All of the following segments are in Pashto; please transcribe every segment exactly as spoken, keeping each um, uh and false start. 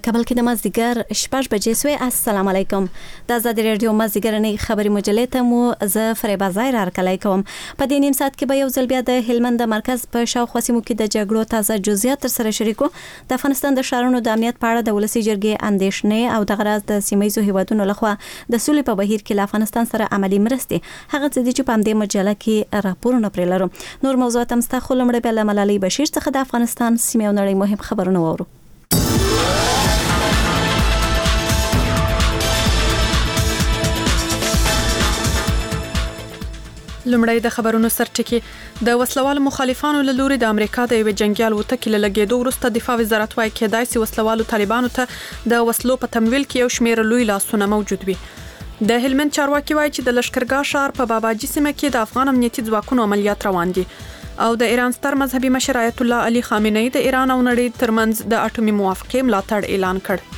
کابل کې د مازدیګر شپږ بجې سوې. السلام علیکم. د آزادي رادیو مازدیګرنۍ خبري مجلې ته مو زه فریبا زایر هرکلی کوم. په دې نیم ساعت کې به یو ځل بیا د هلمند مرکز په شاوخوا سیمو کې د جګړو تازه جزئیات تر سره شریکو. د افغانستان د ښارونو د امنیت په اړه د ولسي جرګې اندېښنې او د غراز د سیمایي هیوادونو لخوا د سولې په بهیر کې له افغانستان سره عملی مرستې هغه څه دي چې په همدې مجله کې راپورونه پرې لرو. نور موضوعات هم ستا خو لومړی بیا له ملالۍ بشیر څخه د افغانستان سیمې او نړۍ مهم خبرونه واورو. لومړی د خبرونو سرټکی. د وسلوالو مخالفانو له لوري د امریکا د یو جنگي الوتکې له لګېدو وروسته دفاع وزارت وايي کېدای شي وسلوالو طالبانو ته د وسلو په تمویل کې یو شمېر لوی لاسونه موجود وي. د هلمند چارواکي وايي چې د لشکرګاه ښار په باباجي سیمه کې د افغان امنیتي ځواکونو عملیات روان دي. او د ایران ستر مذهبي مشر آیت الله علي خامنه‌ای د ایران او نړۍ ترمنځ د اټومي موافقې ملاتړ اعلان کړ.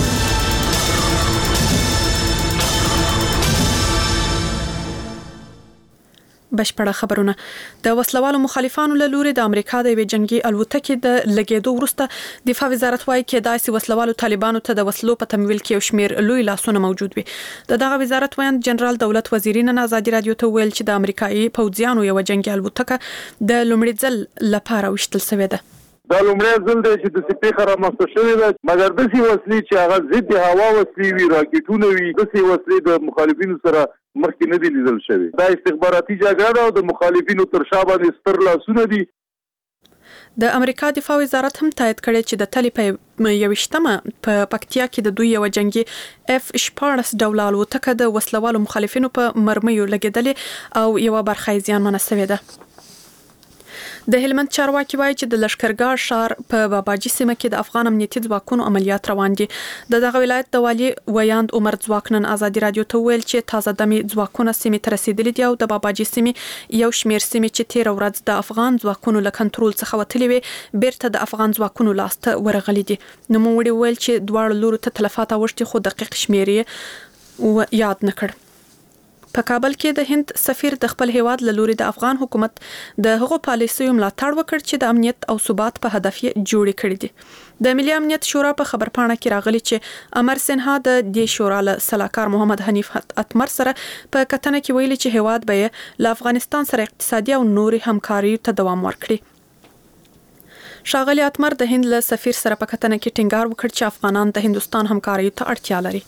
بشپړه خبرونه. د وسلوالو مخالفانو له لوري د امریکا د یو جنگي الوتکې د لګېدو وروسته دفاع وزارت وايي کېدای شي وسلوالو طالبانو ته د وسلو په تمویل کې یو شمېر لوی لاسونه موجود وي. د دغه وزارت ویاند جنرال دولت وزیری نن آزادي رادیو ته ویل چې د امریکایي پوځیانو یو جنگي الوتکه د لومړي ځل لپاره وشتل شوې ده. دا لومړی ځل دی چې د سپې خره رامنځته شوې ده، مګر داسې وسلې چې هغه ضد هوا وسلې وي، راکټونه وي، داسې وسلې د مخالفینو سره مخکې نه دي لیدل شوې. دا استخباراتي جګړه ده او د مخالفینو تر شا باندې ستر لاسونه دي. د امریکا دفاع وزارت هم تایید کړی چې د تلې په یوشتمه په پکتیا کې د دوی یو جنگي اف شپاړس ډوله الوتکه د وسلوالو مخالفینو په مرمیو لګېدلې او یو برخه یې زیانمنه شوې ده. د هلمند چارواکي وايي چې د لشکرګاه ښار په باباجي سیمه کې د افغان امنیتي ځواکونو عملیات روان دي. د دغه ولایت د والي ویاند عمر ځواک نن آزادي رادیو ته ویل چې تازه دمي ځواکونه سیمې ته رسیدلي دي او د باباجي سیمې یو شمېر سیمې چې تیر ورځ د افغان ځواکونو له کنټرول څخه وتلې وي بیرته د افغان ځواکونو لاسته ورغلي دي. نوموړي ویل چې دواړو لورو ته تلفات اوښتي خو دقیق شمېر یې یاد نه کړ. په کابل کې د هند سفیر د خپل هیواد له لوري د افغان حکومت د هغو پالیسیو ملاتړ وکړ چې د امنیت او ثبات په هدف یې جوړې کړې دي. د ملي امنیت شورا په خبرپاڼه کې راغلي چې امر سنها د دې شورا له سلاکار محمد حنیف اتمر سره په کتنه کې ویلي چې هیواد به له افغانستان سره اقتصادي او نوري همکاري ته دوام ورکړي. ښاغلي اتمر د هند له سفیر سره په کتنه کې ټینګار وکړ چې افغانان د هندستان همکاري ته اړتیا لري.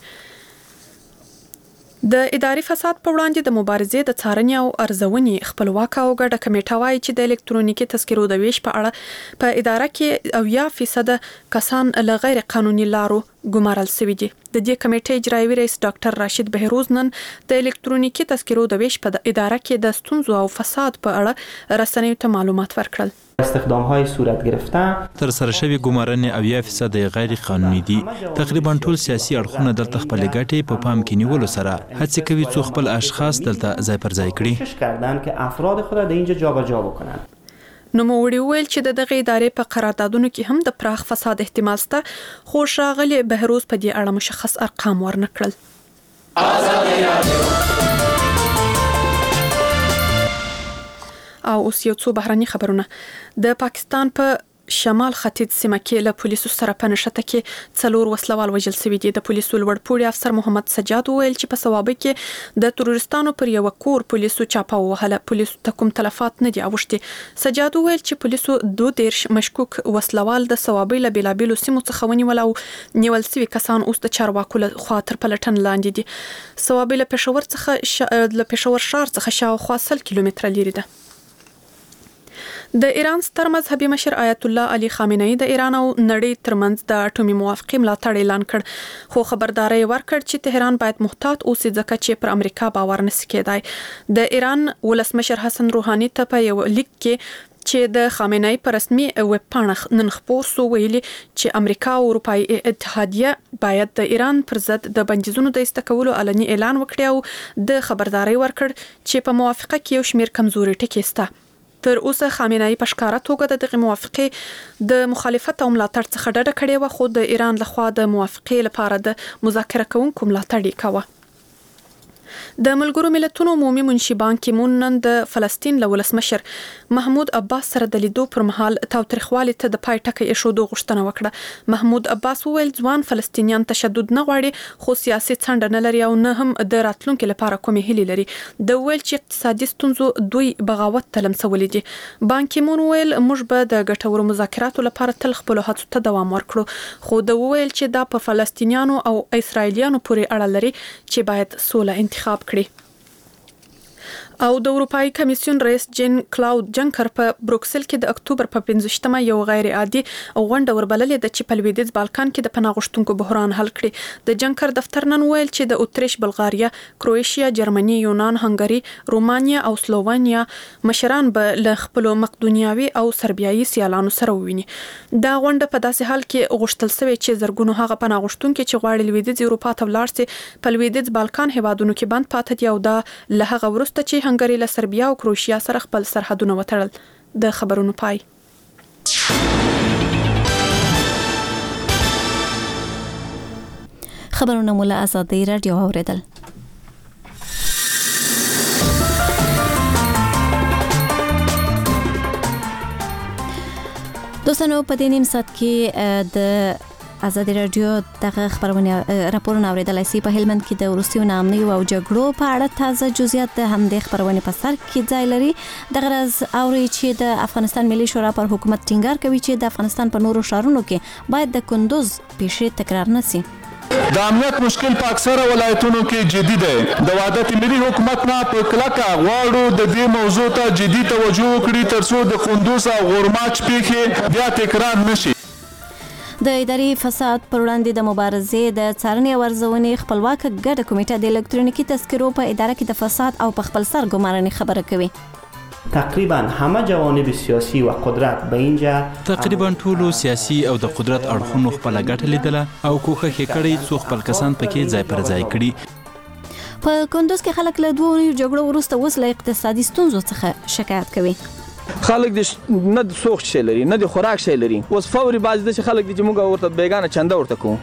د اداري فساد په وړاندې د مبارزې د څارنې او ارزونې خپلواک او ګډه کمیټه وايي چې د الکترونیکي تذکرو د ویش په اړه په اداره کې اویا فیصد کسان له غیر قانوني لارو ګمارل شوي دي. د دې کمیټې اجرایي رئیس ډاکټر راشد بهروز نن د الکترونیکي تذکرو د ویش په اداره کې د ستونزو او فساد په اړه رسنیو ته معلومات ورکړل. استخدام‌های صورت گرفته تر سره شوی ګمارنې اویا فیصد غیر قانوني دي. تقریبا ټول سیاسي اړخونه دلته خپل ګټې په پام کې نیولو سره هڅه کوي څو خپل اشخاص دلته ځای پر ځای کړي. کوشش کردن که افراد خود را در اینجا جابجا بکنند. نوموړي ویل چې د دغه ادارې په قراردادونو کې هم د پراخ فساد احتمال شته خو ښاغلي بهروز په دې اړه مشخص ارقام ورنکړل. آزادي رادیو او اوس یو څو بهرني خبرونه. د پاکستان په شمال ختیځ سیمه کې له پولیسو سره په نښته کې څلور وسلوال وژل شوي دي. د پولیسو لوړپوړي افسر محمد سجاد وویل چې په صوابۍ کې د تروریستانو پر یو کور پولیسو چاپه ووهله. پولیسو ته کوم تلفات نه دي اوښتي. سجاد وویل چې پولیسو دوه دیرش مشکوک وسلوال د صوابۍ له بیلابیلو سیمو څخه ونیول او نیول شوي کسان اوس د چارواکو له خوا تر پلټن لاندې دي. صوابۍ له پېښور څخه ش... له پېښور ښار څخه شاوخوا سل کیلومتره لرې ده. د ایران ستر مذهبي مشر آیت الله علي خامنه‌ای د ایران او نړۍ ترمنځ د اټومي موافقې ملاتړ اعلان کړ خو خبرداري ورکړ چې تهران باید محتاط اوسي ځکه چې پر امریکا باور نشي کېدای. د ایران ولسمشر حسن روحاني ته په یو لیک کې چې د خامنه‌ای په رسمي ویب پاڼه نن خپور سو ویلي چې امریکا او اروپאי اتحادیه باید د ایران پر ضد د بندیزونو د استکولو علني اعلان وکړي او د خبرداري ورکړ چې په موافقه کې یو شمېر کمزوري ټکي شته. تر اوسه خامنه‌ای په ښکاره توګه د دغه موافقې د مخالفت او ملاتړ څخه ډډه کړې و خو د ایران لخوا د موافقې لپاره د مذاکره کوونکو ملاتړ یې کاوه. د ملګرو ملتونو عمومي منشي بان کی مون نن د فلسطین له ولسمشر محمود عباس سره د لیدو پر مهال تاوتریخوالي ته د پای ټکی ایښودو غوښتنه وکړه. محمود عباس وویل ځوان فلسطینیان تشدد نه غواړي خو سیاسي څنډه نه لري او نه هم د راتلونکو لپاره کومې هیلې لري. د ویل چې اقتصادي ستونزو دوی بغاوت تلمسولې دي. بان کی مون ویل موږ به د ګټورو مذاکراتو لپاره تل خپل هڅو ته دوام ورکړو خو د ویل چې دا په فلسطینیانو او اسرائیلیانو پورې اړه لري چې باید سوله انتخاب کړي. او د اروپאי کمیسیون رئیس جین کلاود جنکر په بروکسل کې د اکتوبر په پنځه یو غیر عادي غونډه وربللې د چې په لویدیځ بالکان کې د پناه غوښتونکو بحران حل کړي. د جنکر دفتر نن ویل چې د اتریش، بلغاریا، کرواتیا، جرمني، یونان، هنګری، رومانیا او سلوونیا مشران به له خپل مقدونیاوي او سربیایي سیالانو سره وویني. دا غونډه په داسې حال کې غوښتل شوې چې زرګونو هغه پناه غوښتونکو چې غواړي لویدیځ اروپا ته ولاړ شي په لویدیځ بالکان هیوادونو کې بند پاتې دي او دا له هغه وروسته چې هنګری له سربیا او کروشیا سره خپل سرحدونه وتړل. د خبرونو پای. خبرونه مو له آزادۍ رادیو اوریدل. دوستانو په دې نیم ساعت کې د آزادۍ رادیو دغه خبرونه راپورونه اوریدلای شي. په هلمند کې د وروستیو نامنیو او جګړو په اړه تازه جزئیات د همدې خبرونه په سر کې ځای لري. دغه راز اوري چې د افغانستان ملي شورا پر حکومت ټینګار کوي چې د افغانستان په نورو ښارونو کې باید د کندوز پیښې تکرار نشي. د امنیت مشکل په اکثره ولایتونو کې جدي دی. د وحدت ملي حکومت نه په کلکه غواړو د دې موضوع ته جدي توجه وکړي ترڅو د کندوز او غورماچ پیښې بیا تکرار نشي. د اداري فساد پر وړاندې د مبارزې د څارنې او ارزونې خپلواکه ګډه کمیټه د الکترونیکي تذکرو په اداره کې د فساد او په خپل سر ګمارنې خبره کوي. تقریبا همه جوانب سیاسی و قدرت به اینجا تقریبا ټولو سیاسي او د قدرت اړخونو خپل ګټه لیدله او کوښښ یې کړی څو خپل کسان پکې ځای پر ځای کړي. په کندوز کې خلک له دوه جګړو وروسته اوس له اقتصادي ستونزو څخه شکایت کوي. خلک د نه د سوخت شي لري نه د خوراک شي لري. اوس فوري باز د خلک د جمعه ورته بیگانه چنده ورته کوم.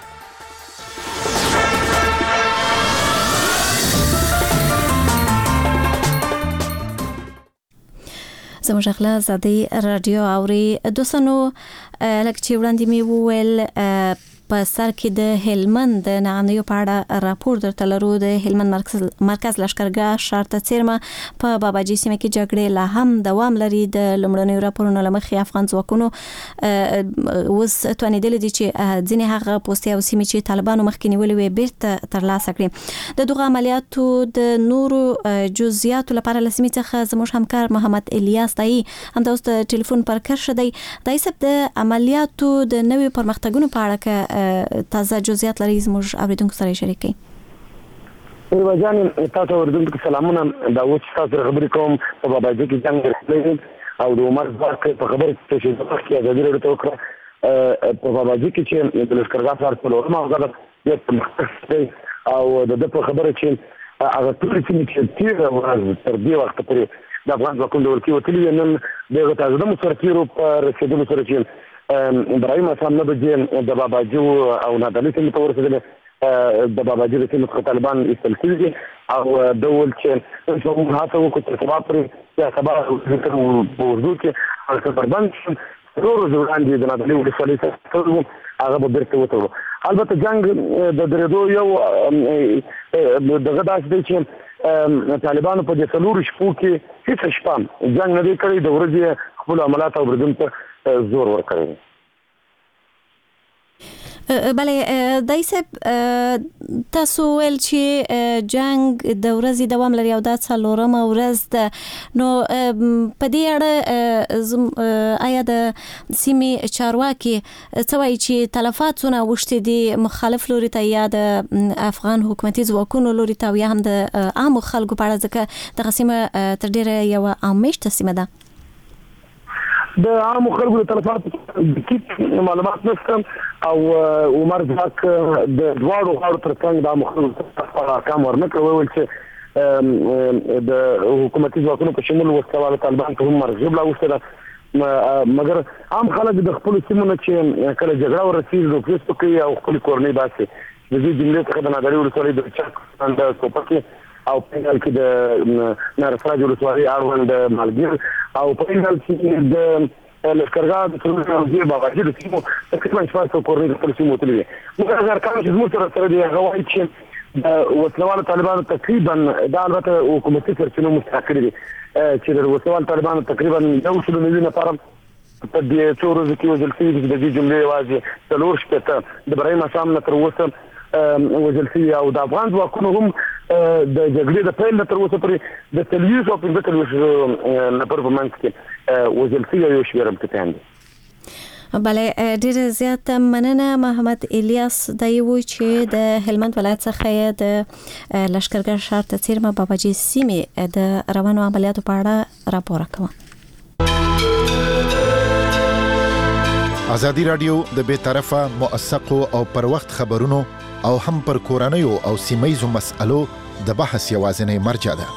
زموږ خپل آزادۍ رادیو اوري. دوستانو لکه چې وړاندې می وویل په سر کې د هلمند د نامنیو په اړه راپور درته لرو. د هلمند مرکز مرکز لشکرګاه شارته څیرمه په باباجي سیمه کې جګړې لا هم دوام لري. د لومړنیو راپورونو له مخې افغان ځواکونو اوس توانېدلي دي چې ځینې هغه پوستې او سیمې چې طالبانو مخکې نیولې وې بیرته ترلاسه کړي. د دغه عملیاتو د نورو جزئیاتو لپاره له سیمې څخه زموږ همکار محمد الیاس دایي همدا اوس د ټلیفون پر کرښه دی. دایي صاحب د عملیاتو د نویو پرمختګونو په اړه که تازه جزئیات لري زموږ اوریدونکو سره شریک کړئ. وجان تاسو اوریدونکو سلامونه. دا اوس تاسو خبرې کوم په باباجي کې څنګه راځي او د عمر ځواک په خبره کې چې د وخت ازادي لري وکړه په باباجي کې چې د لشکرګاه سره په لور ما غواړم یو او د په خبره چې هغه ټول چې تیر ورځ تر دې وخت پورې د افغان ځواکونو ورکی وتلی نن د تازه د مسرتیرو په رسیدلو سره چې ابراهیم اسلام نه بجې د باباجي او نادلي سیمې ته ورسېدل. د باباجي د سیمې څخه طالبان ایستل شوي دي او د ویل چې موږ هڅه وکړو تر سبا پورې یا سبا په اردو کې هلته بربند شم څلور ورځې وړاندې د نادلي ولسوالۍ څخه هغه به بیرته وتړو. البته جنګ د درېدو یو دغه داسې دی چې طالبانو په دې څلورو شپو کې هېڅ شپه جنګ نه دی کړی. د ورځې خپلو عملاتو او بریدونو ته زور ورکړی. بله دای صاحب تاسو ویل چې جنگ د ورځې دوام لري او دا څلورمه ورځ ده. نو په دې اړه آیا د سیمې چارواکي څه وایي چې تلفات څونه اوښتي دي مخالف لوري ته یا د افغان حکومتي ځواکونو لوري ته یا هم د عامو خلکو په اړه ځکه دغه سیمه تر ډېره یوه عامشته سیمه ده؟ د عامو خلکو د تلفاتو دقیق معلومات نشته او عمر ځواک د دواړو غاړو ترڅنګ د عامو خلکو خپل ارقام ورنکړه. وویل چې د حکومتي ځواکونو په شمول وسله طالبان ته هم مرغۍ اوښتې ده مګر عام خلک د خپلو سیمو نه چې کله جګړه ورسېږي روکېست کوي او خپلې کورنۍ باسي. د دې جملې څخه د نادري ولسوالۍ د چک د ټوپکې او په کې د نارسراج ولسوالۍ اړوند مالګیر او په نل کې د لشکرګاه د ټولنې وزیر باباجي د سیمو تقریبا شپږ سوه کورنۍ د خپل سیمو وتلي دي. موږ هغه ارقام چې زموږ سره سره دي هغه وایي چې د وسلوالو طالبانو تقریبا دا البته حکومتي سرچینو مستحق دي چې د وسلوالو طالبانو تقریبا یو سل نوي نفر په دې څو ورځو کې وژل شوي دي. د دې جملې یوازې څلور شپېته د برای ماښام نه تر اوسه وژل شوي او د افغان ځواکونو هم د جګړې د پیل نه تر اوسه پورې د څلوېښت او پنځه څلوېښت نفر په منځ کې وژل شوي یو شمېر امتحان دي. بله ډیره زیات مننه محمد الیاس. دا یو چې د هلمند ولایت څخه د لشکرګاه ښار ته څیرمه باباجي سیمې د روانو عملیاتو په اړه راپور کوم. ازادي رادیو د بې طرفه موثقو او پر وخت خبرونو او هم پر کورنیو او سیمایزو مسألو د بحث یوازینی مرجع ده.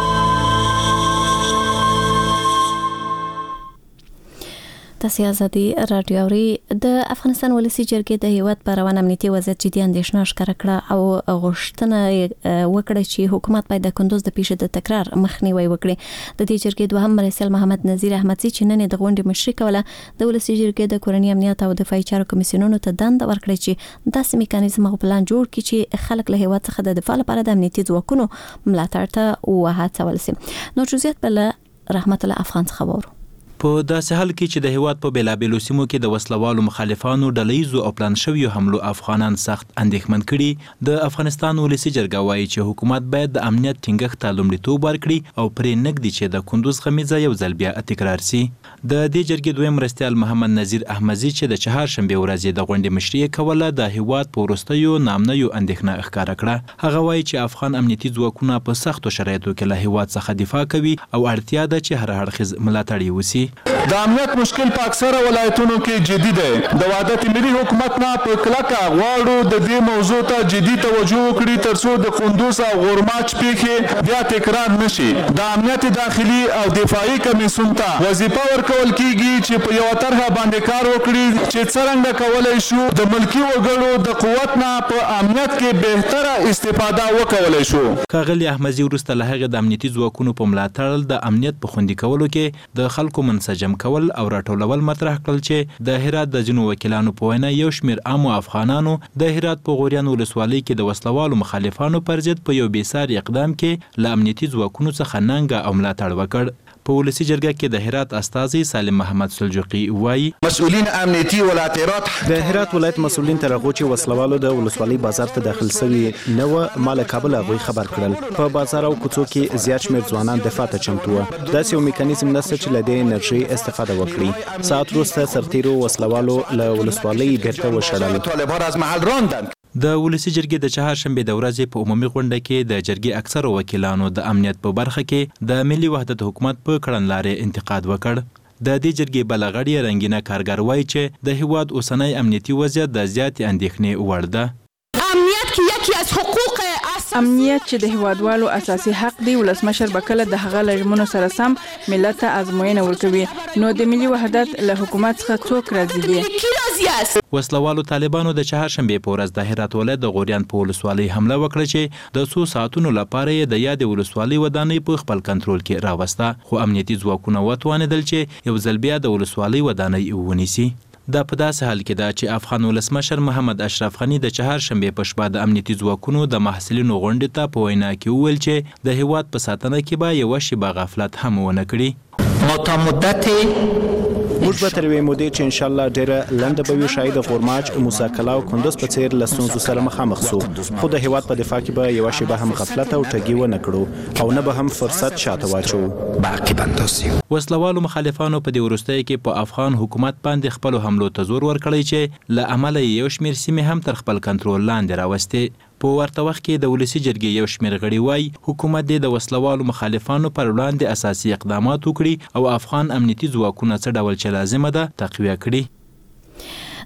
تاسو ازادي رادیو اوري. د افغانستان ولسی جرګې د هیواد پر روان امنیتي وضعیت جدي اندېښنه ښکاره کړه او غوښتنه وکړه چې حکومت باید د کندوز د پیښې د تکرار مخنیوي وکړي. د دې جرګې دوهم مرستیال محمد نذیر احمدزي چې نن د غونډې مشري کوله د ولسی جرګې د کورنۍ امنیت او دفاعي چارو کمیسیونونو ته دنده ورکړه چې داسې میکانیزم او پلان جوړ کړي چې خلک له هیواد څخه د دفاع لپاره د امنیتي ځواکونو ملاتړ ته وهڅول شي. نو جزئیات بل رحمت الله افغان څخه وورو. په داسې حال کې چې د هیواد په بیلابیلو سیمو کې د وسلوالو مخالفانو ډلهیزو او پلان شویو حملو افغانان سخت اندېښمن کړي، د افغانستان ولسی جرګه وایي چې حکومت باید د امنیت ټینګښت ته لومړیتوب ورکړي او پرې نږدې چې د کندوز غمیزه یو ځل بیا تکرار سي. د دې جرګې دویم مرستیال محمد نذیر احمدزي چې د چهارشنبې ورځې د غونډې مشري کوله د هیواد په وروستیو نامنیو اندېښنه ښکاره کړه. هغه وایي چې افغان امنیتي ځواکونه په سختو شرایطو کې له هیواد څخه دفاع کوي او اړتیا ده چې هر اړخیز ملاتړ یې وسي. د امنیت مشکل په اکثره ولایتونو کې جدي دی. د وحدت ملي حکومت نه په کلکه غواړو د دې موضوع ته جدي توجه وکړي ترڅو د کندوز او غورماچ پیښې بیا تکرار نشي. د امنیت داخلي او دفاعي کمیسیون ته وظیفه ورکول کیږي چې په یو طرحه باندې کار وکړي چې څرنګه کولای شو د ملکی وګړو د قوت نه په امنیت کې بهتره استفاده وکولای شو. ښاغلي احمدزي وروسته له هغې د امنیتي ځواکونو په ملاتړ د امنیت په خوندي کولو کې د خلکو منسجم کول او راټولول مطرح کړل چې د هرات د ځینو وکیلانو په وینا یو شمېر عامو افغانانو د هرات په غوریان ولسوالۍ کې د وسلوالو مخالفانو پر ضد په یو بېساري اقدام کې له امنیتي ځواکونو څخه ننګه او ملاتړ وکړ. په ولسی جرګه کې د هرات استازي سالم محمد سلجوقي وایي مسؤلین امنیتي ولایتات د هرات ولایت مسؤلین تر هغه چې وسلوالو د ولسوالۍ بازار ته داخل شوي نو مال کابل هغه خبر کړل. په بازار او کوڅو کې زیات شمېر ځوانان دفاع ته چمتو وو. داسې یو میکانیزم نشته چې له دې انرژي استفاده وکړي. ساعت وروسته سرتیرو وسلوالو له ولسوالۍ بیرته وشړل. طالبان از محل راندن. د ولسی جرګې د چهارشنبې د ورځې په عمومي غونډه کې د جرګې اکثرو وکیلانو د امنیت په برخه کې د ملي وحدت حکومت په کړنلارې انتقاد وکړ. د دې جرګې بل غړي رنګینه کارګر وایي چې د هیواد اوسنی امنیتي وضعیت د زیاتې اندېښنې وړ ده. امنیت کې یکی از حقوق امنیت چې د هیوادوالو اساسي حق دی، ولسمشر به کله د هغه لژمنو سره سم ملت ته ازموینه ورکوي. نو د ملي وحدت له حکومت څخه څوک راضي دي؟ وسلوالو طالبانو د چهارشنبې په ورځ د هرات ولایت د غوریان په ولسوالۍ حمله وکړه چې د څو ساعتونو لپاره یې د یادې ولسوالۍ ودانۍ په خپل کنټرول کې راوسته، خو امنیتي ځواکونه وتوانېدل چې یو ځل بیا د ولسوالۍ ودانۍ ونیسي. دا په داسې حال کې ده چې افغان ولسمشر محمد اشرف غني د چهارشنبې په شپه د امنیتي ځواکونو د محصلینو غونډې ته په وینا کې وویل چې د هیواد په ساتنه کې به یوه شیبه غفلت هم ونه کړي. موږ به تر یوې مودې چې انشاءالله ډېره لنډه به وي شاید د غورماچ، موسی کلا او کندوز په څېر له ستونزو سره مخامخ سو، خو د هیواد په دفاع کې به یوه شیبه هم غفلت او ټګي ونه کړو او نه به هم فرصت شاته واچوو. وسلوالو مخالفانو په دې وروستیو کې په افغان حکومت باندې خپلو حملو ته زور ورکړی چې له امله یو شمېر سیمې هم تر خپل کنټرول لاندې راوستې. په ورته وخت کې د ولسی جرګې یو شمېر غړي وایي حکومت دې د وسلوالو مخالفانو پر وړاندې اساسي اقدامات وکړي او افغان امنیتي ځواکونه څه ډول چې لازمه ده تقویه کړي.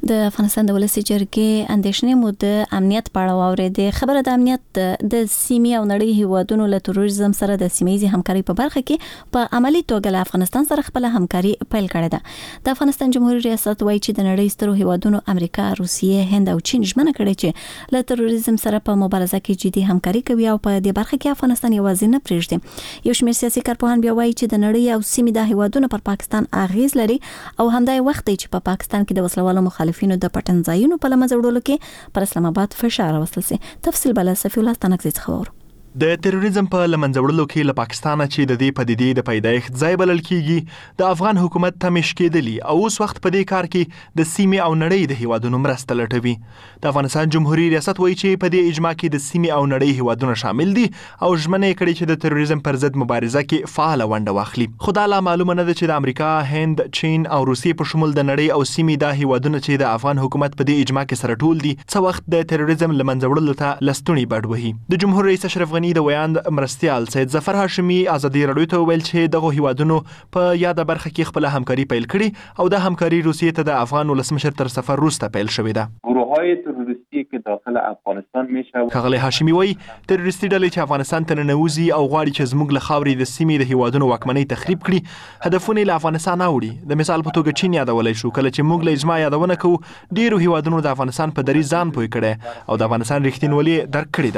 د افغانستان د ولسی جرګې اندیشنې مو د امنیت په اړه واورېدې. خبره د امنیت د سیمې او نړۍ هیوادونو له تروریزم سره د سیمه‌ایزي همکاري په برخه کې په عملی توګه له افغانستان سره خپل همکاري پیل کړې ده. د افغانستان جمهوریت ریاست وایي چې د نړۍ سترو هیوادونو امریکا، روسیې، هند او چین ژمنه کړې چې له تروریزم سره په مبارزه کې جدي همکاري کوي او په دې برخه کې افغانستان یوازې نه پرېږدي. یو شمېر سیاسي کارپوهان بیا وایي چې د نړۍ او سیمې د هیوادونو پر پاکستان اغیز لري او همدای وخت دی چې په پاکستان کې د وسلوالو مخالفینو د پټن ځایونو په لمنځه وړلو کې پر اسلام آباد فشار راوستل سي. تفصیل بل صفی الله تنګزي خبر. د تروریزم په لمنځه وړلو کې له پاکستان چې د دې پدیدې د پیدایښت ځای بلل کیږي د افغان حکومت تمش کېدلی او اوس وخت په دې کار کې د سیمې او نړۍ د هیوادونو مرسته لټوي. د افغانستان جمهوریت ریاست وایي چې په دې اجماع کې د سیمې او نړۍ هیوادونه شامل دي او ژمنه یې کړې چې د تروریزم پر ضد مبارزه کې فعال ونډه واخلي. خو دا لا معلومه نه ده چې د امریکا، هند، چین او روسیې په شمول د نړۍ او سیمې د هیوادونو چې د افغان حکومت په دې اجماع کې سره ټول دي څه وخت د تروریزم لمنځه وړلو ته لستونی بډ وهي. د جمهور رئیس اشرف غنی د ویان مرستیال سید ظفر هاشمی ازادي رادیو ته ویل چې دغه هیوادونو په یاده برخه کې خپل همکاري پیل کړي او د همکاري روسیې ته د افغان ولسمشر تر سفر وروسته پیل شوې ده. گروه‌های تروریستی که داخل افغانستان میشه ښاغلی هاشمی وایي تروریستي ډلې چې افغانستان ته ننوځي او غواړي چې زموږ له خاورې د سیمې د هیوادونو واکمنۍ تخریب کړي هدفونه له افغانستان اوړي. د مثال په توګه چین یادولی شو کله چې موږ له اجماع یادونه کوو ډیرو هیوادونو د افغانستان په دریځ ځان پوه کړی او د افغانستان رښتینولي درک کړې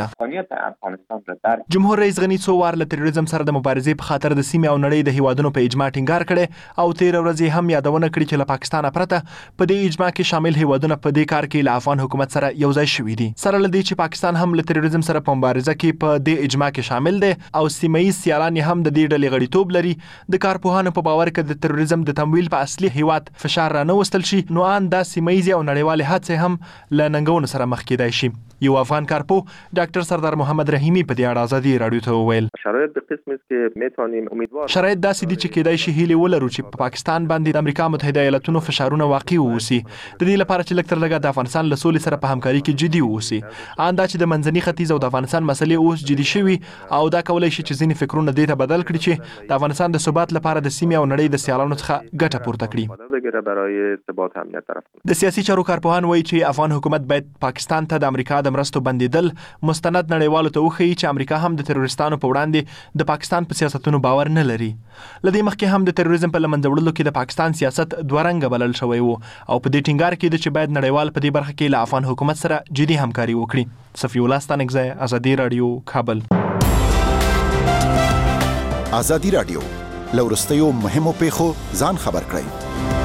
ده. جمهور رئیس غنی څو وار له تروریزم سره د مبارزې په خاطر د سیمې او نړۍ د هیوادونو په اجماع ټینګار کړي او تیر ورځې هم یادونه کړې چې له پاکستان پرته په دې اجماع کې شامل هیوادونه په دې کار کې له افغان حکومت سره یو ځای شوي دي. سره له دې چې پاکستان هم له تروریزم سره په مبارزه کې په دې اجماع کې شامل دی او سیمه‌ایز سیالان هم د دې ډلې غړیتوب لري. د کارپوهانو په باور کې د تروریزم د تمویل په اصلي هیواد فشار را نه وستل شي نو ان د سیمه‌ایز او نړیوال هڅې هم له ننګونو سره مخ کېدای شي. یو افغان کارپو ډاکټر سردار محمد رحیمی په دې اړه ازادي رادیو ته وویل شرایط به قسم است که میتونیم امیدوار شرایط داسې دي چې کېدای شي هیله ولرو چې په پاکستان باندې د امریکا متحده ایالاتونو فشارونه واقع ووسی د دې لپاره چې لکتر لګا د افغانستان له سولې سره په همکاري کې جدي ووسی. ان دا چې د منځني ختیځ او د افغانستان مسلې اوس جدي شوي او دا کولای شي چې ځینې فکرونه دې ته بدل کړي چې د افغانستان د ثبات لپاره د سیمې او نړۍ د سیالانو څخه ګټه پورته کړي. برای ثبات امنیت طرف د سیاسي چارو کارپوهان وایي چې افغان حکومت باید پاکستان ته د امریکا د مرستو بندیدل مستند نړیوالو ته وښيي چې امریکا هم د تروریستانو په وړاندې د پاکستان په سیاستونو باور نه لري. لدې مخکې هم د تروریزم په لمنځه وړلو کې د پاکستان سیاست دوه رنګه بلل شوی وو او په دې ټینګار کې چې باید نړیوال په دې برخه کې له افغان حکومت سره جدي همکاري وکړي. صفی الله ستانکزی، ازادي رادیو، کابل. ازادي رادیو لورستیو مهمو پیښو ځان خبر کړئ.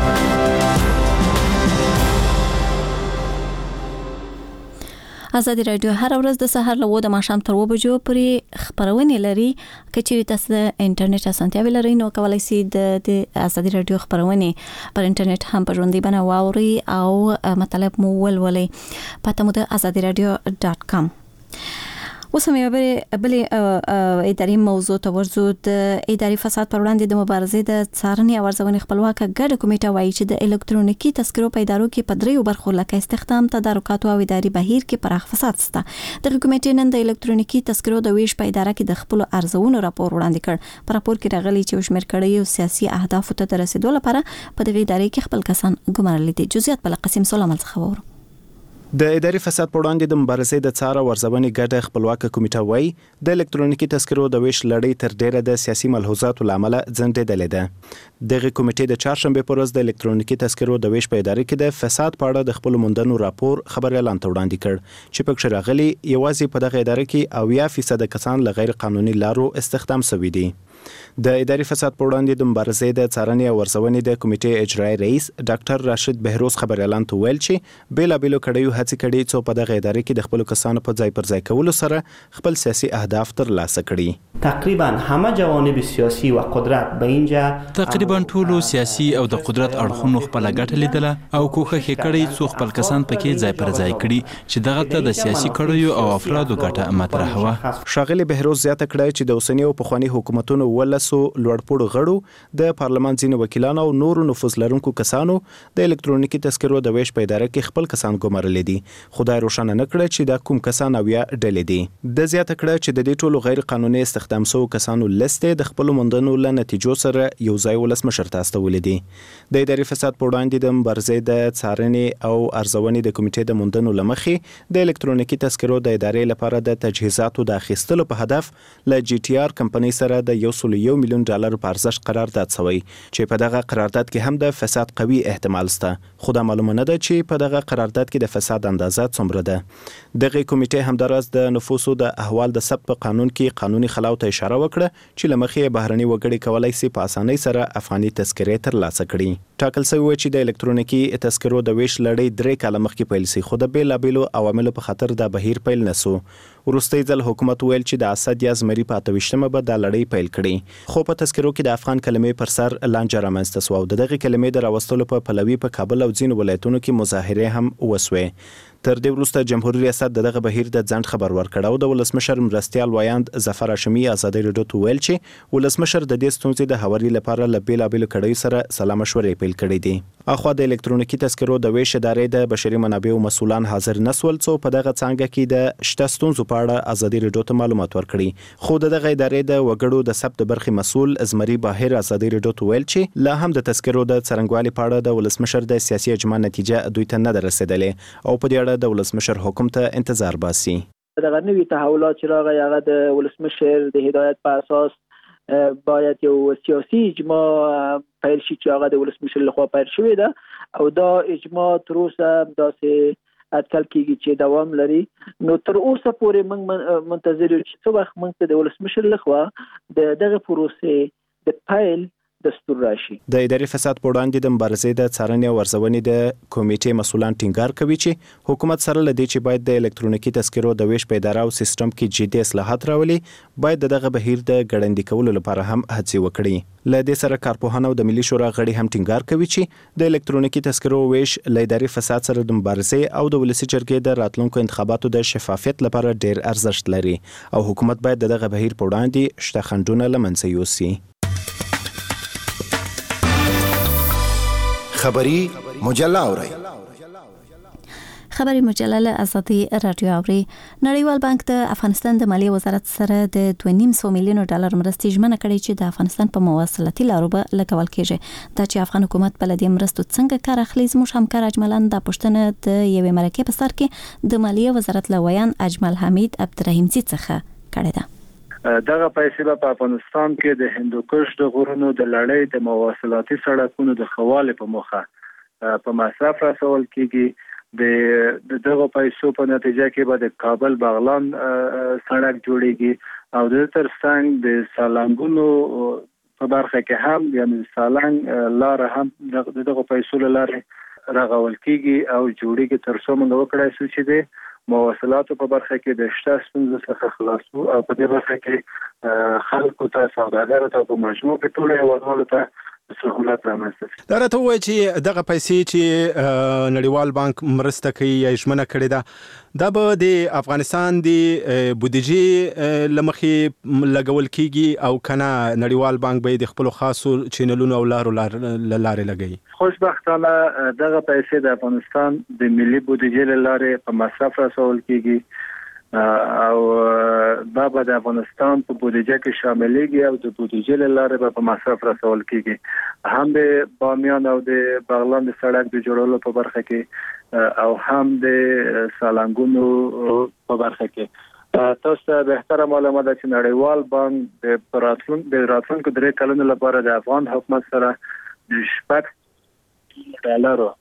ازادي رادیو هر ورځ د سحر له و د ماښام تر و بجو پورې خبرونه لري. کچې تاسو د انټرنیټ اسانتیاوې لرئ نو کولای شئ د ازادي رادیو خبرونه پر انټرنیټ هم په ژوندۍ بڼه واورئ او مطلب مو ولولئ. پته مو د ازادي رادیو ډاټ کام. اوس هم یو بل اداري موضوع ته ورځو. د اداري فساد پر وړاندې د مبارزې د څارنې او ارزونې خپلواکه ګډه کمیټه وایي چې د الکترونیکي تذکرو په ادارو کې په دریو برخو لکه استخدام، تدارکاتو او اداري بهیر کې پراخ فساد شته. دغه کمیټې نن د الکترونیکي تذکرو د ویش په اداره کې د خپل ارزونو راپور وړاندې کړ. په راپور کې راغلي چې وشمیر کړي او سیاسي اهدافو ته رسیدو لپاره په دغه ادارې کې خپل کسان ګمارل دي. جزئیات بل قسم سلام څخه وورو. د اداري فساد پر وړاندې د مبارزې د څار او ارزونې ګډه خپلواکه کمیټه وایي د الکترونیکي تذکرو د ویش لړۍ تر ډیره د سیاسي ملحوظاتو لامل ځنډېدلې ده. دغه کمیټې د چهارشنبه پر ورځ د الکترونیکي تذکرو د ویش په اداره کې د فساد په اړه د خپل موندنو راپور خبر اعلان ته وړاندې کړ چې پکې راغلي یوازې په دغه اداره کې اویا فیصد کسان له غیر قانوني لارو استخدام شوي دي. د اداري فساد په وړاندې د مبارزې د څارنې او ارزونې د کمیټې اجرایي رئیس ډاکټر راشد بهروز خبر اعلان ته ویل چې بیلابېلو کړیو هڅې کړي څو په دغه اداره کې د خپل کسانو په ځای پر ځای کولو سره خپل سیاسي اهداف ترلاسه کړي. تقریبا همه جوانب سیاسی و قدرت به اینجا تقریبا ټولو سیاسي او د قدرت اړخونو خپل ګټه لیدله او کوښښ یې کړی څو خپل کسان پکې ځای پر ځای کړي چې دغه ته د سیاسي کړیو او افرادو ګټه مطرح وه. ښاغلي بهروز زیاته کړه چې د اوسنی او پخوانی حکومتونو ولسو لوړپوړو غړو د پارلمان ځینو وکیلانو او نورو نفوذ لرونکو کسانو د الکترونیکي تذکرو د ویش په اداره کې خپل کسان ګمارل دي. خدای روښانه نه کړ چې دا کوم کسان او یا ډلې دي. د زیاته کړه چې د دې ټولو غیر قانوني استخدام اقدام شوو کسانو لیست د خپل موندنو له نتیجو سره یو ځای ولسمشر ته استولې دي. د اداري فساد په وړاندې د مبارزې د څارنې او ارزونې د کمیټې د موندنو له مخې د الکترونیکي تذکرو د ادارې لپاره د تجهیزاتو د اخیستلو په هدف له جی ټي آر کمپنۍ سره د یو سل یو میلیون ډالر په ارزښت قرارداد شوی چې په دغه قرارداد کې هم د فساد قوي احتمال شته. خو دا معلومه نه ده چې په دغه قرارداد کې د فساد اندازه څومره ده. دغه کمیټې همداراز د نفوسو د احوال د ثبت په قانون کې قانوني خلاو ته اشاره وکړه چې لمخې بهرني وګړي کولای شي په اسانۍ سره افغاني تذکرې ترلاسه کړي. ټاکل شوی و چې د الکترونیکي تذکرو د ویش لړۍ درې کاله مخکې پیل شي، خو د بیلابیلو عواملو په خاطر دا بهیر پیل نسو. وروستی ځل حکومت ویل چې د اسد یا زمري په اته ویشتمه به دا لړۍ پیل کړي، خو په تذکرو کې د افغان کلمې پر سر لانجه رامنځته شوه او د دغې کلمې د راوستلو په پلوي په کابل او ځینو ولایتونو کې مظاهرې هم وسوې. تر دې وروسته جمهوریت ریاست دغه بهیر د ځنډ خبر ورکړ او د ولسمشر مرستیال وایاند ظفر هاشمي ازادي راډیو ته ویل چې ولسمشر د دې ستونزې د هواري لپاره له بیلابیلو کړیو سره سلا مشورې پیل کړې دي. اخوا د الکترونیکي تذکرو د ویش ادارې د بشري منابعو مسولان حاضر نسول څو په دغه څانګه کې د شته ستونزو په اړه ازادي راډیو ته معلومات ورکړي. خو دغه ادارې د وګړو د ثبت برخې مسول زمري باهر ازادي راډیو ته ویل چې لا هم د تذکرو د څرنګوالي په اړه د ولسمشر د سیاسي اجماع نتیجه دوی ته نه رسیدلې او په دې اړه د ولسمشر حکم ته انتظار باسي. دغه نوې تحولات چې راغی هغه د ولسمشر د هدایت په اساس باید یو سیاسي اجماع پیل شي چې هغه د ولسمشر لخوا پیل شوی ده او دا اجماع تر اوسه داسې اټکل کیږي چې دوام لري. نو تر اوسه پورې موږ منتظر یو چې څو وخت موږ د ولسمشر لخوا د دغه پروسې د پیل دستور راشي. د اداري فساد په وړاندې د مبارزې د څارنې او ارزونې د کمیټې مسولان ټینګار کوي چې حکومت سره لدی چې باید د الکترونیکي تذکرو د ویش په اداره او سیستم کې جدي اصلاحات راولي، باید دغه بهیر د ګړندي کولو لپاره هم هڅې وکړي. له دې سره کارپوهان او د ملي شورا غړي هم ټینګار کوي چې د الکترونیکي تذکرو ویش له اداري فساد سره د مبارزې او د ولسي جرګې د راتلونکو انتخاباتو د شفافیت لپاره ډیر ارزښت لري او حکومت باید دغه بهیر په وړاندې شته خنډونه له منځه یوسي. خبری مجله اورئ. خبری مجله له ازادي راډیو اوري. نړیوال بانک د افغانستان د مالیې وزارت سره د دوه نیم سوه میلیون ډالر مرستې ژمنه کړې چې د افغانستان په مواصلاتي لارو به لګول کېږي. دا چې افغان حکومت په لدې مرستو څنګه کار اخلي، زموږ همکار اجملان د پښتنه د یوې مرکې په سر کې د مالیې وزارت لویان اجمل حمید عبدالرحیمزي څخه کړې ده. دغه پیسې په افغانستان کې د هندوکش د غرونو د لړۍ د مواصلاتي سړکونو د خوالې په موخه په مصرف رسول کېږي. د دغه پیسو په نتیجه کې به د کابل بغلان سړک جوړیږي او د ترڅنګ د سالنګونو په برخه کې هم یعنی سالنګ لار هم دغه پیسو لاره راغول کېږي او جوړیږي تر څو موږ وکړای شو چې د مواصلاتو په برخه کې د شته ستونزو څخه خلاصو او په دې برخه کې خلکو ته سوداګرو ته په مجموع کې ټول هیوادوالو ته سهولت رامنځته شي. دا راته وایي چې دغه پیسې چې نړیوال بانک مرسته کوي یا ژمنه کړې ده دا به د افغانستان د بودیجې له مخې لګول کېږي او کنه نړیوال بانک به د خپلو خاصو چینلونو او لارو له لارې لګوي. خوشبختانه دغه پیسې د افغانستان د ملي بودیجې له لارې په مصرف رسول کېږي او دا به د افغانستان په بودیجه کې شاملېږي او د بودیجې له لارې به په مصرف رسول کېږي. هم د بامیان او د بغلان د سړک د جوړولو په برخه کې او هم د سالنګونو په برخه کې. تاسو ته بهتره معلومه ده چې نړیوال بانک د راتلونکو د راتلونکو درې کلونو لپاره د افغان حکومت سره د شپږ ډالرو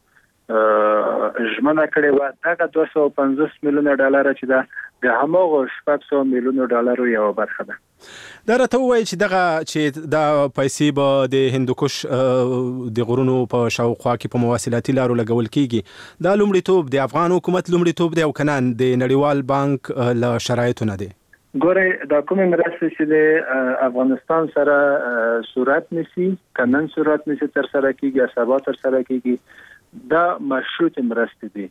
ژمنه کړې و. هغه دوه سوه پنځوس میلیونه ډالر چې ده د هماغو شپږ سوه میلیونه ډالرو یو برخه ده. دا راته وایي چې دغه چې دا پیسې به د هندوکش د غرونو په شاوخوا کې په مواصلاتي لارو لګول کېږي. دا لومړیتوب د افغان حکومت لومړیتوب دی او که نه د نړیوال بانک له شرایطو نه دی؟ ګورئ دا کومې مرستې چې د افغانستان سره صورت نیسي که نن صورت نیسي تر سره کېږي یا سبا تر سره کېږي دا مشروط مرستې دي.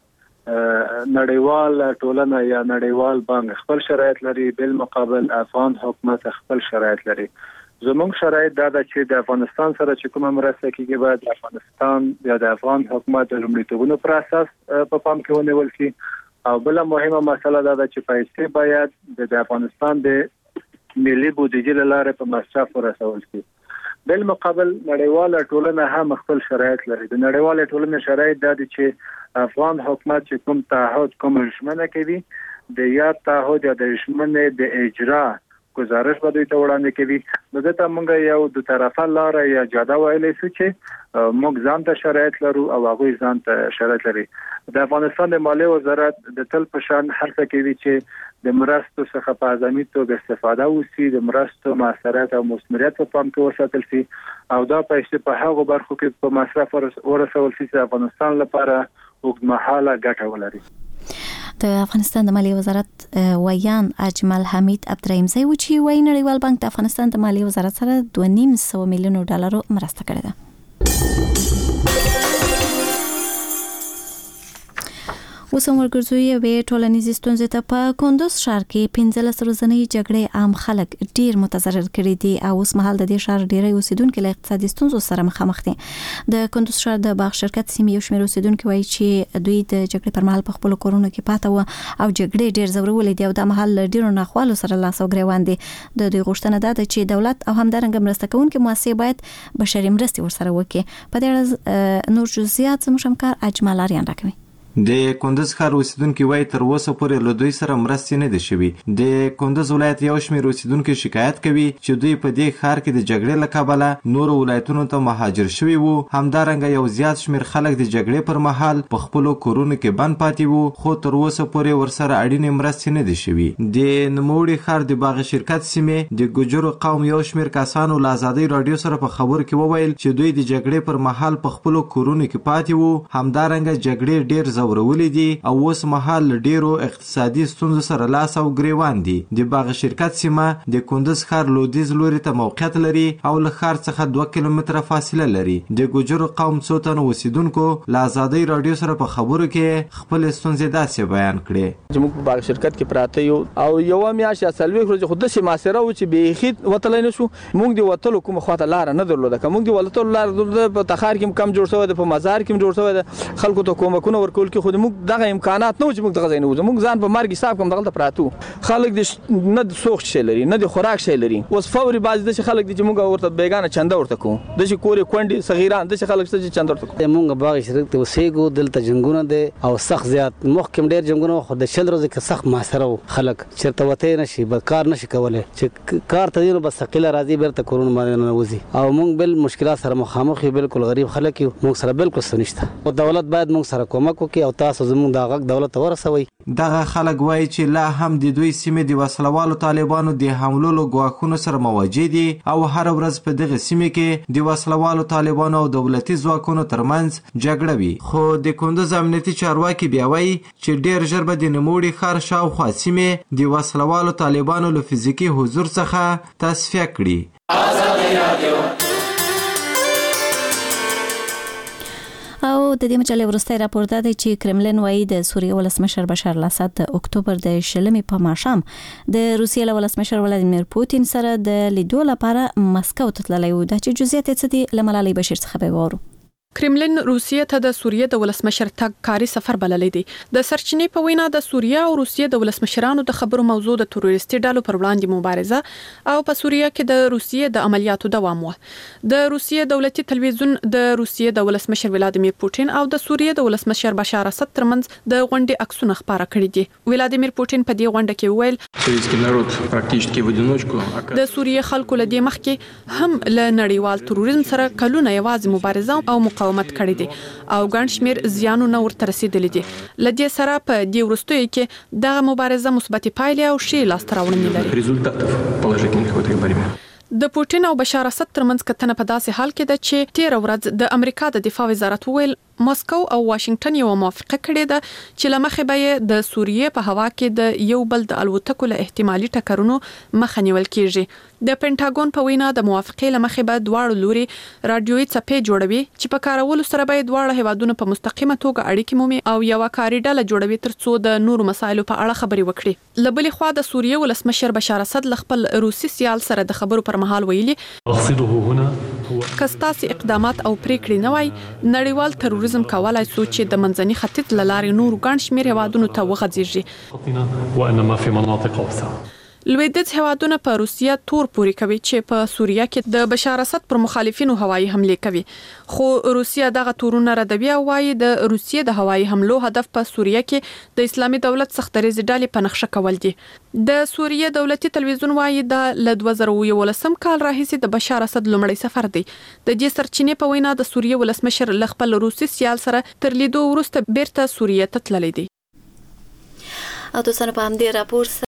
نړیوال ټولنه یا نړیوال بانک خپل شرایط لري، بل مقابل افغان حکومت خپل شرایط لري. زموږ شرایط دا ده چې د افغانستان سره چې کومه مرسته کېږي باید د افغانستان یا د افغان حکومت د لومړیتوبونو پر اساس په پام کې ونیول شي او بل مهمه مسله دا ده چې پیسې باید د افغانستان د ملي بودیجې لاره په مصرف ورسول شي. بل مقابل نړیواله ټولنه هم خپل شرایط لري. د نړیواله ټولنې شرایط دا دي چې افغان حکومت چې کوم تعهد کوم ژمنه کوي د یاد تعهد یا د ژمنې د اجرا گزارش به دوی ته وړاندې کوي. نو دته موږ یو د طرفه لاره یا جاده ویلې شو چې موږ ځان ته شرایط لرو او هغه ځان ته شرایط لري. د افغانستان د مالیې وزارت د تل په شان هڅه کوي چې د مرستو څخه په اعظمي توګه استفاده وشي، د مرستو موثریت او مثمریت په پام کې وساتل شي او دا پیسې په هغو برخو کې په مصرف ورسول شي چې افغانستان لپاره اوږدمهاله ګټه ولري. د افغانستان د مالیې وزارت ویان اجمل حمید عبدالرحیمزی و چې وایي نړیوال بانک د افغانستان د مالیې وزارت سره دوه نیم سوه میلیونو ډالرو مرسته کړې ده. اوس هم ورګرځو یوې ټولنیزې ستونزې ته. په کندوز ښار کې پنځلس ورځنۍ جګړې عام خلک ډېر متضرر کړي دي او اوس مهال د دې ښار ډېری اوسیدونکي له اقتصادي ستونزو سره مخامخ دي. د کندوز ښار د باغ شرکت سیمې یو شمېر اوسیدونکي وایي چې دوی د جګړې پر مهال په خپلو کورونو کې پاته وو او جګړې ډېر ځورولې دي او دا مهال له ډېرو ناخوالو سره لاس او ګرېوان دي. د دوی غوښتنه دا ده چې دولت او همدارنګه مرسته کوونکې مؤسسې باید بشري مرستې ورسره وکړي. په دې اړه نور جزئیات زموږ همکار اجمل آریان راکوي. د کندوز ښار اوسیدونکو وایي تر اوسه پورې له دوی سره مرستې نه دي شوي. د کندوز ولایت یو شمېر اوسیدونکو شکایت کوي چې دوی په دې ښار کې د جګړې له کبله نورو ولایتونو ته مهاجر شوي وو. همدارنګه یو زیات شمېر خلک د جګړې پر مهال په خپلو کورونو کې بند پاتې وو خو تر اوسه پورې ورسره اړینې مرستې نه دي شوي. د نوموړي ښار د باغ شرکت سیمې د ګوجرو قوم یو شمېر کسانو له ازادۍ راډیو سره په خبرو کې وویل چې دوی د جګړې پر مهال په خپلو کورونو کې پاتې وو. همدارنګه جګړې ډېر ځورولې دي او اوس مهال ډیرو اقتصادي ستونزو سره لاس او ګریوان دي. د باغ شرکت سیمه د کندوز ښار لویدیځ لوري ته موقعیت لري او له ښار څخه دوه کیلومتره فاصله لري. د ګوجرو قوم څو تنه اوسیدونکو له ازادۍ راډیو سره په خبرو کې خپل ستونزې داسې بیان کړې چې موږ په باغ شرکت کې پراته یو او یو میاشت یا څلوېښت ورځې خو داسې محاصره و چې بیخي وتلی نه شو. موږ د وتلو کومه خواته لاره نه درلوده. که موږ د وتلو لاره درلوده په تخار کې هم کم جوړ شوی ده، په مزار کې هم جوړ شوی ده، خلکو ته کومکونه ورکول کې خو موږ دغه امکانات نه و چې موږ دغه ځای نه وځو. موږ ځان په مرګ حساب کوم دغلته پراته خلک د نه د سوخت شی لري نه د خوراک شی لري. اوس فوري بعضې داسې خلک دي چې موږ ورته بیګانه چنده ورته کوو، داسې کورې کونډې صغیران داسې خلک شته چې چنده ورته کوو. موږ باغ شرکت ته اوسېږو، دلته جنګونه دی او سخت زیات مخکې هم ډېر جنګونه خو د شل ورځې کې سخت محاصره و. خلک چېرته وتی نه شي، بل کار نه شي کولی چې کار ته ځي نو بس ثقیله راځي بېرته کورونو باندې ننوځي او موږ بل مشکلات سره مخامخ یو. بلکل غریب خلک یو، موږ سره بلکل څه نشته او دولت باید موږ سره کومک وکړي او تاسو زموږ دا غږ دولت ته ورسوئ. دغه خلک وایي چې لا هم د دوی سیمې د وسلوالو طالبانو د حملو له ګواښونو سره مواجه دي او هر ورځ په دغه سیمې کې د وسلوالو طالبانو او دولتي ځواکونو ترمنځ جګړه وي. خو د کندوز امنیتي چارواکي بیا وایي چې ډېر ژر به د نوموړي ښار شاوخوا سیمې د وسلوالو طالبانو له فزیکي حضور څخه تصفیه کړي. او د دې مجلې وروستی راپور دا دی چې کرملین وایي د سوریې ولسمشر بشار الاسد د اکتوبر د شلمې په ماښام د روسیې له ولسمشر ولادیمیر پوتین سره د لیدو لپاره مسکو ته تللی و. دا چې جزئیات یې څه دي له ملالۍ بشیر څخه به واورو. کرملین روسیې ته د سوریې د ولسمشر تګ کاري سفر بللی دی. د سرچینې په وینا د سوریې او روسیې د ولسمشرانو د خبرو موضوع د تروریستي ډلو پر وړاندې مبارزه او په سوریې کې د روسیې د عملیاتو دوام و. د روسیې دولتي تلویزیون د روسیې د ولسمشر ولادیمیر پوتین او د سوریې د ولسمشر بشار اسد ترمنځ د غونډې عکسونه خپاره کړي دي. ولادیمیر پوتین په دې غونډه کې وویل د سوریې خلکو له دې مخکې هم له نړیوال تروریزم سره کلونه یوازې مبارزه او مقاومت کړی دي او ګڼ شمېر زیانونه ورته رسېدلي دي. له دې سره په دې وروستیو کې دغه مبارزه مثبتې پایلې او ښې لاسته راوړنې لري. د پوتین او بشار اسد ترمنځ کتنه په داسې حال کې ده چې تېره ورځ د امریکا د دفاع وزارت وویل مسکو او واشنگټن یو موافقه کړې ده چې لمخې به د سوریې په هوا کې د یو بل د الوتکو له احتمالي ټکرونو مخه نیول کیږي. د پینټاګون په وینا د موافقې لمخې به دواړو لوري رادیوي څپې جوړوي چې په کارولو سره به دواړه هیوادونه په مستقیمه توګه اړیکې مومي او یو کاري ډله جوړوي ترڅو د نورو مسایلو په اړه خبرې وکړي. له بلې خوا د سوریې ولسمشر بشار اسد له خپل روسي سیال سره د خبرو پر مهال ویلي که ستاسې اقدامات او پریکړې نه وای نړیوال تروریزم کولای سو چې د منځني ختیځ له لارې نورو ګڼ شمېر هیوادونو ته وغځېږي. لویدیځ هیوادونه په روسیه تور پوري کوي چې په سوریه کې د بشار اسد پر مخالفینو هوایي حمله کوي، خو روسیه دغه تورونه ردوي او وايي د روسیې د هوایي حملو هدف په سوریه کې د اسلامي دولت سختریز ډلې په نقشه کول دي. د سوریه دولتي تلویزیون وايي د ل دوه زره یولسم کال راهیسې د بشار اسد لومړی سفر دی. د دې سرچینې په وینا د سوریه ولسمشر ل خپل روسي سیال سره تر لیدو وروسته بیرته سوریه ته تللی دی. او تاسو په همدې راپور